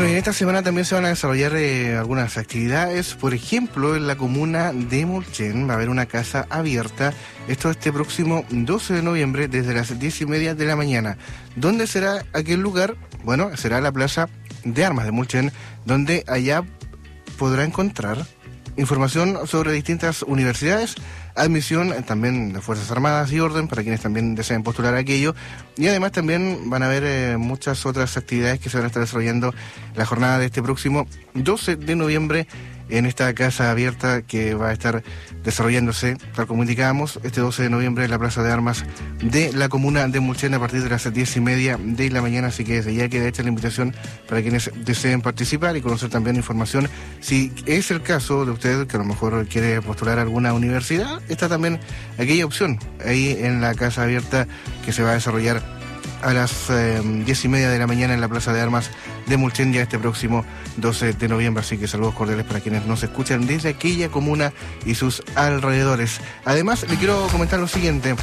Bueno, y en esta semana también se van a desarrollar eh, algunas actividades. Por ejemplo, en la comuna de Mulchen va a haber una casa abierta. Esto este próximo doce de noviembre desde las diez y media de la mañana. ¿Dónde será aquel lugar? Bueno, será la Plaza de Armas de Mulchen, donde allá podrá encontrar información sobre distintas universidades, admisión también de Fuerzas Armadas y Orden para quienes también deseen postular aquello, y además también van a haber eh, muchas otras actividades que se van a estar desarrollando la jornada de este próximo doce de noviembre en esta casa abierta que va a estar desarrollándose, tal como indicábamos, este doce de noviembre en la Plaza de Armas de la comuna de Mulchen a partir de las diez y media de la mañana, así que desde ya queda hecha la invitación para quienes deseen participar y conocer también información. Si es el caso de usted que a lo mejor quiere postular a alguna universidad, está también aquella opción ahí en la casa abierta que se va a desarrollar a las eh, diez y media de la mañana en la Plaza de Armas de Mulchen ya este próximo doce de noviembre, así que saludos cordiales para quienes nos escuchan desde aquella comuna y sus alrededores. Además, le quiero comentar lo siguiente: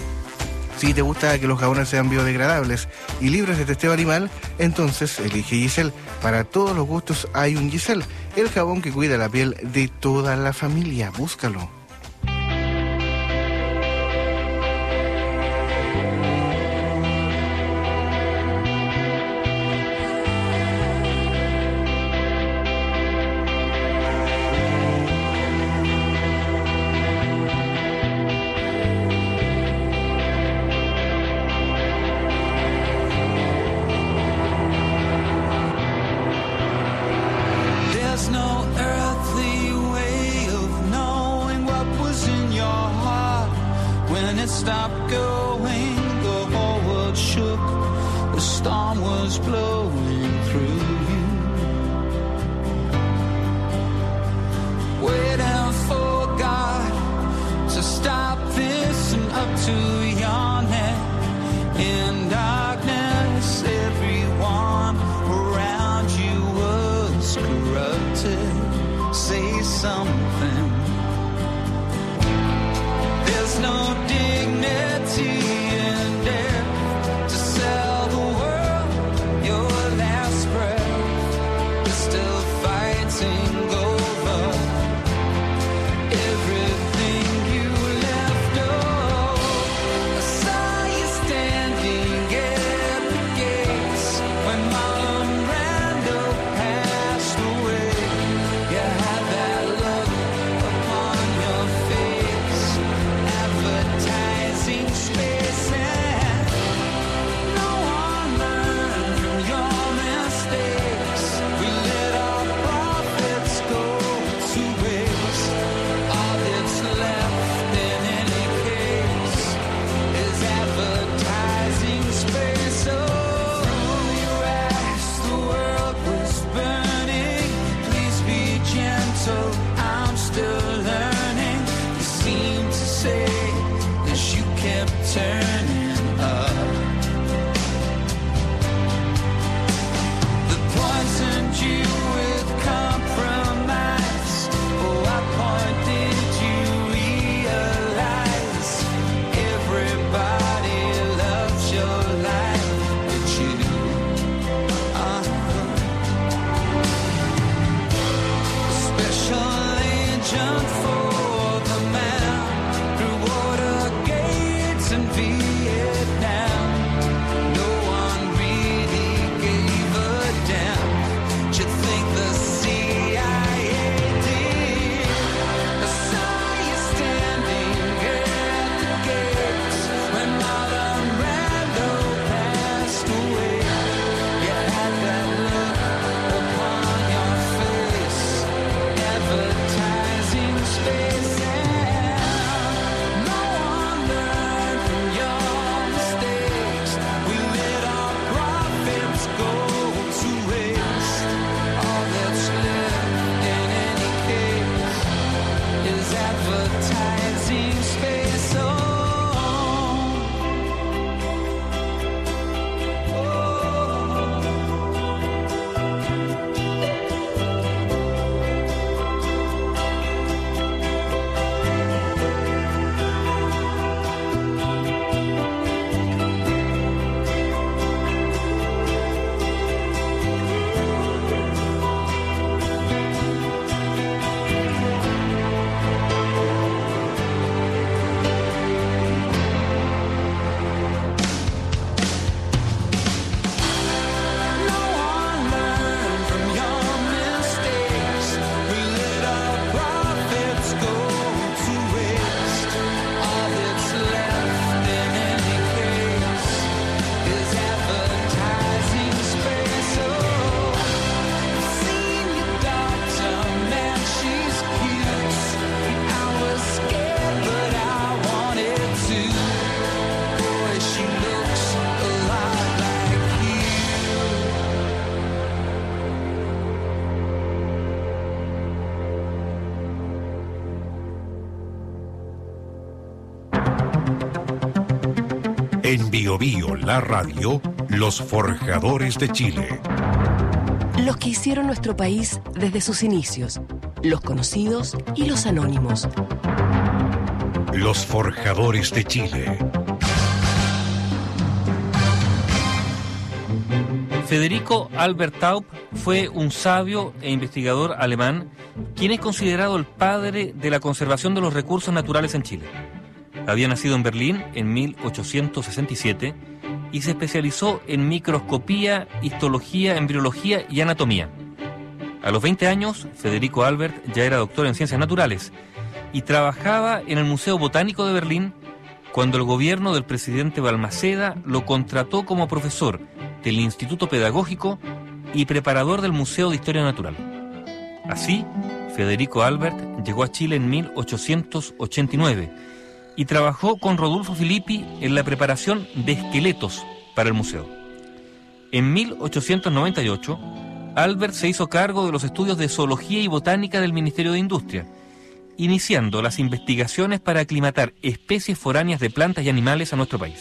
si te gusta que los jabones sean biodegradables y libres de testeo animal, entonces elige Giselle. Para todos los gustos hay un Giselle, el jabón que cuida la piel de toda la familia. Búscalo. Look En Bio Bio, la radio, los forjadores de Chile. Los que hicieron nuestro país desde sus inicios, los conocidos y los anónimos. Los forjadores de Chile. Federico Albert Taub fue un sabio e investigador alemán, quien es considerado el padre de la conservación de los recursos naturales en Chile. Había nacido en Berlín en mil ochocientos sesenta y siete y se especializó en microscopía, histología, embriología y anatomía. A los veinte años, Federico Albert ya era doctor en ciencias naturales y trabajaba en el Museo Botánico de Berlín cuando el gobierno del presidente Balmaceda lo contrató como profesor del Instituto Pedagógico y preparador del Museo de Historia Natural. Así, Federico Albert llegó a Chile en mil ochocientos ochenta y nueve y trabajó con Rodolfo Filippi en la preparación de esqueletos para el museo. En mil ochocientos noventa y ocho, Albert se hizo cargo de los estudios de zoología y botánica del Ministerio de Industria, iniciando las investigaciones para aclimatar especies foráneas de plantas y animales a nuestro país.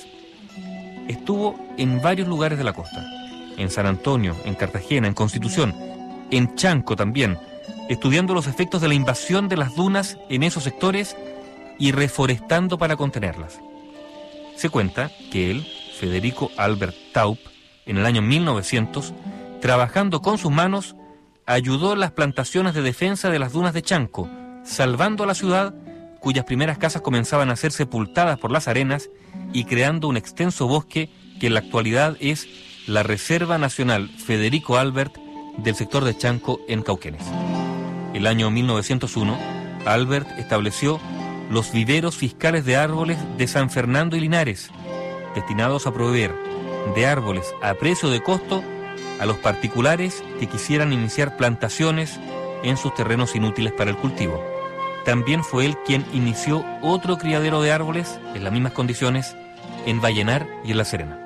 Estuvo en varios lugares de la costa, en San Antonio, en Cartagena, en Constitución, en Chanco también, estudiando los efectos de la invasión de las dunas en esos sectores y reforestando para contenerlas. Se cuenta que él, Federico Albert Taub, en el año mil novecientos, trabajando con sus manos, ayudó en las plantaciones de defensa de las dunas de Chanco, salvando a la ciudad, cuyas primeras casas comenzaban a ser sepultadas por las arenas y creando un extenso bosque que en la actualidad es la Reserva Nacional Federico Albert del sector de Chanco en Cauquenes. El año mil novecientos uno, Albert estableció los viveros fiscales de árboles de San Fernando y Linares, destinados a proveer de árboles a precio de costo a los particulares que quisieran iniciar plantaciones en sus terrenos inútiles para el cultivo. También fue él quien inició otro criadero de árboles en las mismas condiciones en Vallenar y en La Serena.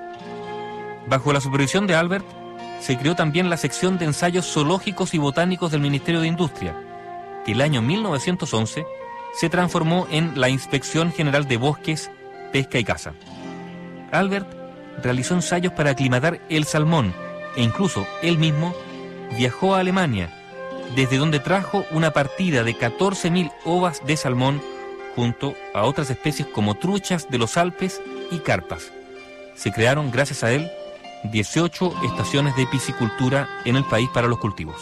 Bajo la supervisión de Albert, se creó también la sección de ensayos zoológicos y botánicos del Ministerio de Industria, que el año mil novecientos once se transformó en la Inspección General de Bosques, Pesca y Caza. Albert realizó ensayos para aclimatar el salmón e incluso él mismo viajó a Alemania, desde donde trajo una partida de catorce mil ovas de salmón junto a otras especies como truchas de los Alpes y carpas. Se crearon, gracias a él, dieciocho estaciones de piscicultura en el país para los cultivos.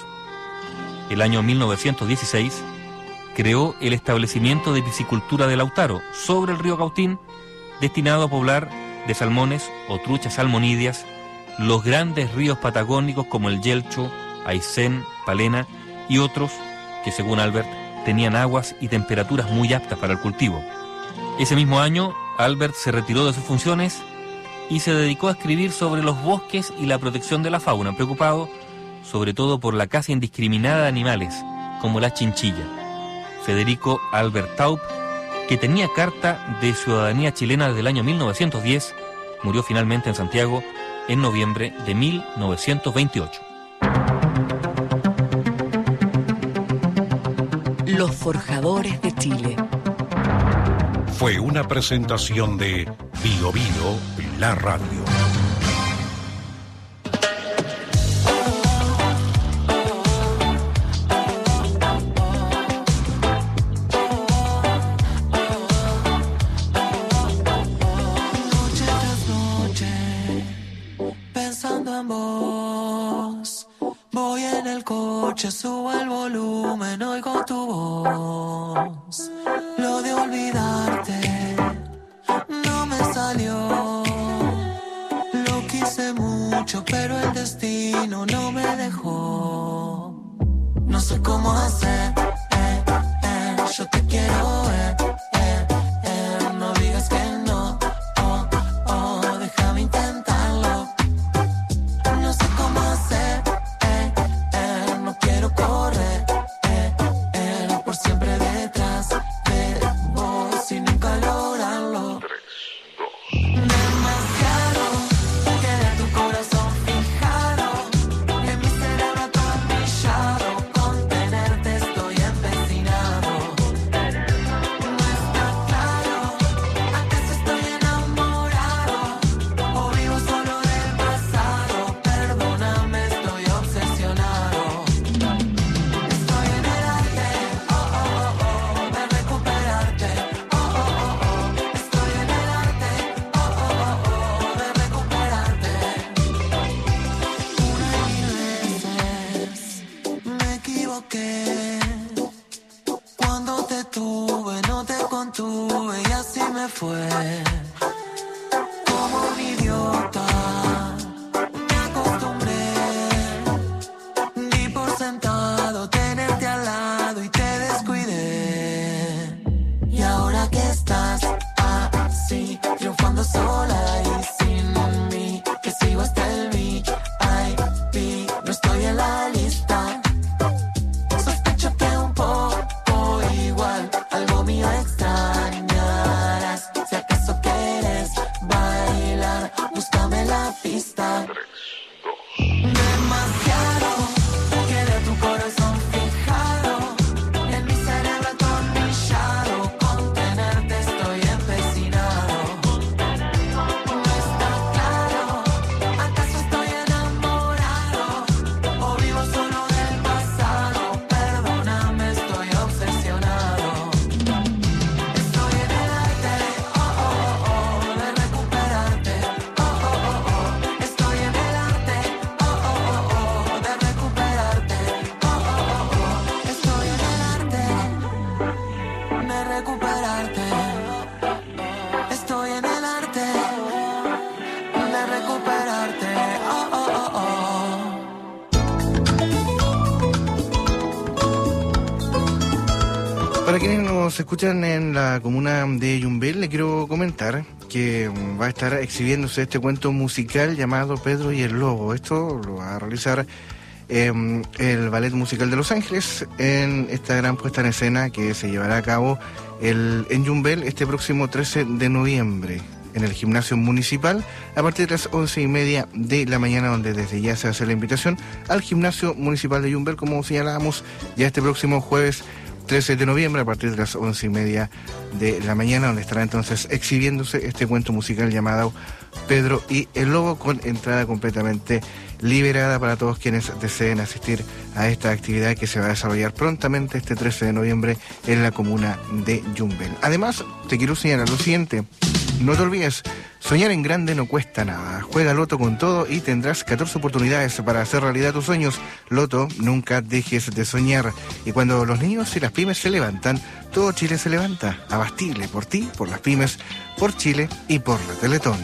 El año mil novecientos dieciséis creó el establecimiento de piscicultura de Lautaro sobre el río Cautín, destinado a poblar de salmones o truchas salmonídeas los grandes ríos patagónicos como el Yelcho, Aysén, Palena y otros que, según Albert, tenían aguas y temperaturas muy aptas para el cultivo. Ese mismo año, Albert se retiró de sus funciones y se dedicó a escribir sobre los bosques y la protección de la fauna, preocupado sobre todo por la caza indiscriminada de animales, como la chinchilla. Federico Albert Taub, que tenía carta de ciudadanía chilena desde el año mil novecientos diez, murió finalmente en Santiago en noviembre de mil novecientos veintiocho. Los forjadores de Chile. Fue una presentación de Bio Bio, la radio. Noche tras noche, pensando en vos, voy en el coche, subo el volumen, oigo tu voz. Lo de olvidarte no me salió. Lo quise mucho, pero el destino no me dejó. No sé cómo hacer, eh, eh, yo te quiero, eh, eh, eh, no digas que no, oh, oh, déjame intentarlo. No sé cómo hacer, eh, eh, no quiero correr, eh, eh, por siempre detrás de vos y nunca lograrlo. Demasiado queda tu corazón fijado en mi cerebro atornillado. Contenerte estoy Como un idiota me acostumbré, di por sentado tenerte al lado y te descuidé. Y ahora que estás así, triunfando sola y sin mí, que sigo hasta el V I P, no estoy en la lista. Sospecho que un poco igual, algo mío extrañarás. Si acaso quieres bailar, búscame la pista. Demasiado quedé tu corazón fijado en mi cerebro atornillado. Con tenerte estoy empecinado. No está claro, ¿acaso estoy enamorado o vivo solo del pasado? Perdóname, estoy obsesionado. Estoy en el arte, oh, oh, oh, oh, de recuperarte, oh, oh, oh, oh. Estoy en el arte, oh, oh, oh, oh, de recuperarte, oh, oh, oh, oh. Estoy en el arte de recuperarte. Estoy en el arte de recuperarte, oh, oh, oh, oh. Para quienes nos escuchan en la comuna de Yumbel, le quiero comentar que va a estar exhibiéndose este cuento musical llamado Pedro y el Lobo. Esto lo va a realizar eh, el Ballet Musical de Los Ángeles en esta gran puesta en escena que se llevará a cabo el, en Yumbel este próximo trece de noviembre en el gimnasio municipal a partir de las once y media de la mañana, donde desde ya se hace la invitación al gimnasio municipal de Yumbel, como señalábamos, ya este próximo jueves trece de noviembre a partir de las once y media de la mañana, donde estará entonces exhibiéndose este cuento musical llamado Pedro y el Lobo, con entrada completamente liberada para todos quienes deseen asistir a esta actividad que se va a desarrollar prontamente este trece de noviembre en la comuna de Yumbel. Además, te quiero señalar lo siguiente: no te olvides, soñar en grande no cuesta nada. Juega Loto con todo y tendrás catorce oportunidades para hacer realidad tus sueños. Loto, nunca dejes de soñar. Y cuando los niños y las pymes se levantan, todo Chile se levanta. Abastible por ti, por las pymes, por Chile y por la Teletón.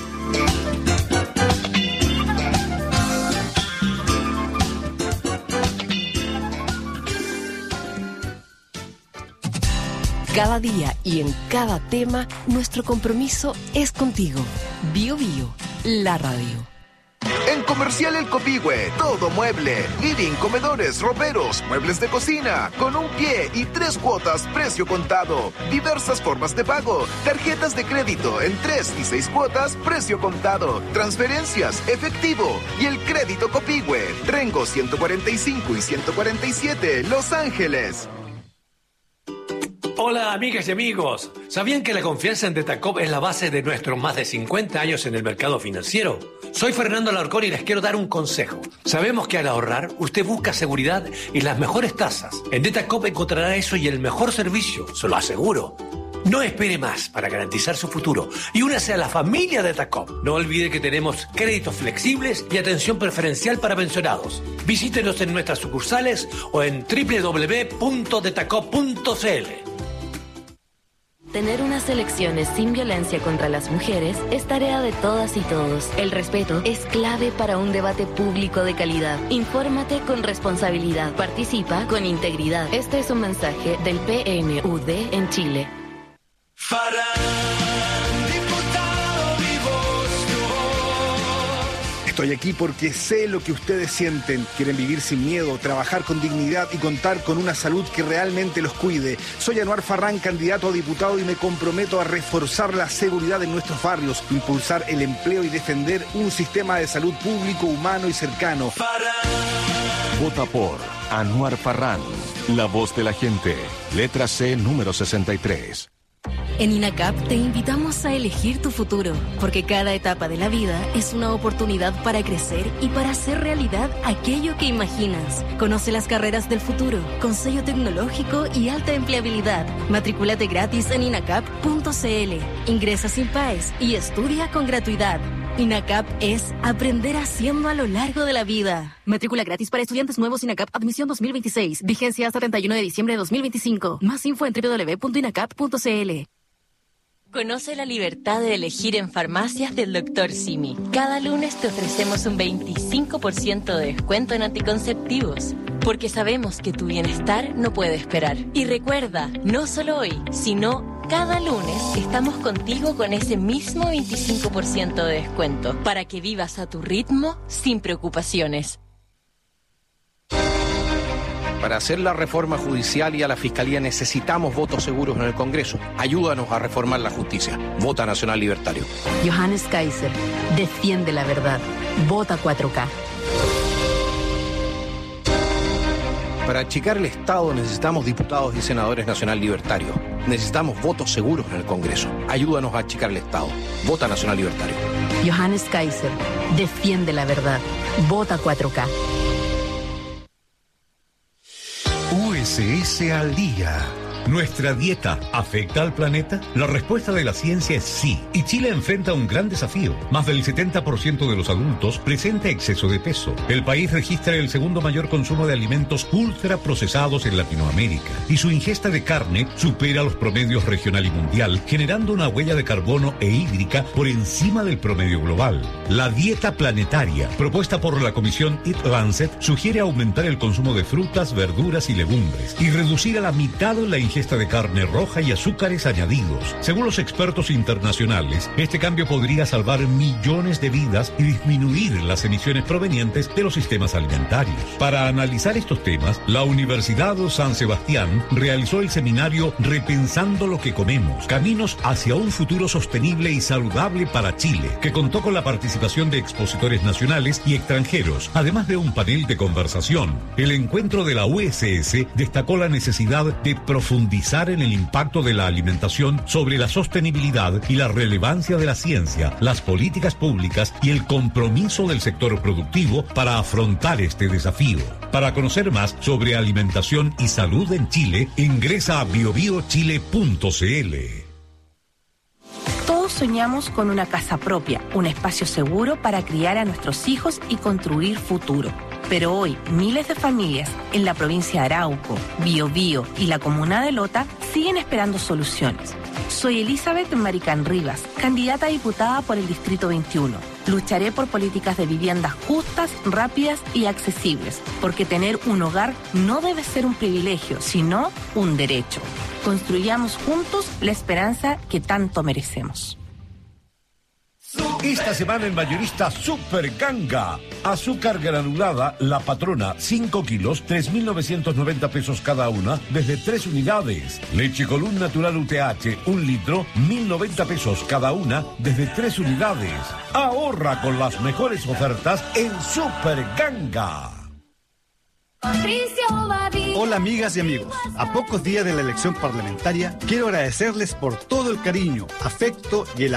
Cada día y en cada tema, nuestro compromiso es contigo. Bio Bio, la radio. En Comercial El Copihue, todo mueble, living, comedores, roperos, muebles de cocina, con un pie y tres cuotas, precio contado. Diversas formas de pago, tarjetas de crédito en tres y seis cuotas, precio contado. Transferencias, efectivo y el crédito Copihue. Rengo ciento cuarenta y cinco y ciento cuarenta y siete, Los Ángeles. Hola amigas y amigos, ¿sabían que la confianza en Detacop es la base de nuestros más de cincuenta años en el mercado financiero? Soy Fernando Alarcón y les quiero dar un consejo. Sabemos que al ahorrar usted busca seguridad y las mejores tasas. En Detacop encontrará eso y el mejor servicio, se lo aseguro. No espere más para garantizar su futuro y únase a la familia Detacop. No olvide que tenemos créditos flexibles y atención preferencial para pensionados. Visítenos en nuestras sucursales o en doble u doble u doble u punto detacop punto c l. Tener unas elecciones sin violencia contra las mujeres es tarea de todas y todos. El respeto es clave para un debate público de calidad. Infórmate con responsabilidad. Participa con integridad. Este es un mensaje del P N U D en Chile. Estoy aquí porque sé lo que ustedes sienten. Quieren vivir sin miedo, trabajar con dignidad y contar con una salud que realmente los cuide. Soy Anuar Farrán, candidato a diputado, y me comprometo a reforzar la seguridad en nuestros barrios, impulsar el empleo y defender un sistema de salud público, humano y cercano. Vota por Anuar Farrán, la voz de la gente. Letra C, número sesenta y tres. En INACAP te invitamos a elegir tu futuro, porque cada etapa de la vida es una oportunidad para crecer y para hacer realidad aquello que imaginas. Conoce las carreras del futuro, con sello tecnológico y alta empleabilidad. Matrículate gratis en inacap punto c l. Ingresa sin paes y estudia con gratuidad. INACAP es aprender haciendo a lo largo de la vida. Matrícula gratis para estudiantes nuevos INACAP Admisión dos mil veintiséis. Vigencia hasta treinta y uno de diciembre de dos mil veinticinco. Más info en doble u doble u doble u punto inacap punto c l. Conoce la libertad de elegir en farmacias del doctor Simi. Cada lunes te ofrecemos un veinticinco por ciento de descuento en anticonceptivos, porque sabemos que tu bienestar no puede esperar. Y recuerda, no solo hoy, sino cada lunes estamos contigo con ese mismo veinticinco por ciento de descuento, para que vivas a tu ritmo sin preocupaciones. Para hacer la reforma judicial y a la Fiscalía necesitamos votos seguros en el Congreso. Ayúdanos a reformar la justicia. Vota Nacional Libertario. Johannes Kaiser, defiende la verdad. Vota cuatro K. Para achicar el Estado necesitamos diputados y senadores Nacional Libertario. Necesitamos votos seguros en el Congreso. Ayúdanos a achicar el Estado. Vota Nacional Libertario. Johannes Kaiser, defiende la verdad. Vota cuatro K. U S S al día. ¿Nuestra dieta afecta al planeta? La respuesta de la ciencia es sí. Y Chile enfrenta un gran desafío. Más del setenta por ciento de los adultos presenta exceso de peso. El país registra el segundo mayor consumo de alimentos ultraprocesados en Latinoamérica. Y su ingesta de carne supera los promedios regional y mundial, generando una huella de carbono e hídrica por encima del promedio global. La dieta planetaria, propuesta por la Comisión Eat Lancet, sugiere aumentar el consumo de frutas, verduras y legumbres y reducir a la mitad la ingesta de carne roja y azúcares añadidos. Según los expertos internacionales, este cambio podría salvar millones de vidas y disminuir las emisiones provenientes de los sistemas alimentarios. Para analizar estos temas, la Universidad San Sebastián realizó el seminario Repensando lo que comemos, caminos hacia un futuro sostenible y saludable para Chile, que contó con la participación de expositores nacionales y extranjeros, además de un panel de conversación. El encuentro de la U S S destacó la necesidad de profundizar en el impacto de la alimentación sobre la sostenibilidad y la relevancia de la ciencia, las políticas públicas y el compromiso del sector productivo para afrontar este desafío. Para conocer más sobre alimentación y salud en Chile, ingresa a bio bio chile punto c l. Todos soñamos con una casa propia, un espacio seguro para criar a nuestros hijos y construir futuro. Pero hoy, miles de familias en la provincia de Arauco, Biobío y la comuna de Lota siguen esperando soluciones. Soy Elizabeth Maricán Rivas, candidata a diputada por el Distrito veintiuno. Lucharé por políticas de viviendas justas, rápidas y accesibles, porque tener un hogar no debe ser un privilegio, sino un derecho. Construyamos juntos la esperanza que tanto merecemos. Esta semana en Mayorista Super Ganga. Azúcar granulada La Patrona, cinco kilos, tres mil novecientos noventa pesos cada una, desde tres unidades. Leche Colún Natural U T H, un litro, mil noventa pesos cada una, desde tres unidades. Ahorra con las mejores ofertas en Super Ganga. Hola amigas y amigos, a pocos días de la elección parlamentaria quiero agradecerles por todo el cariño, afecto y el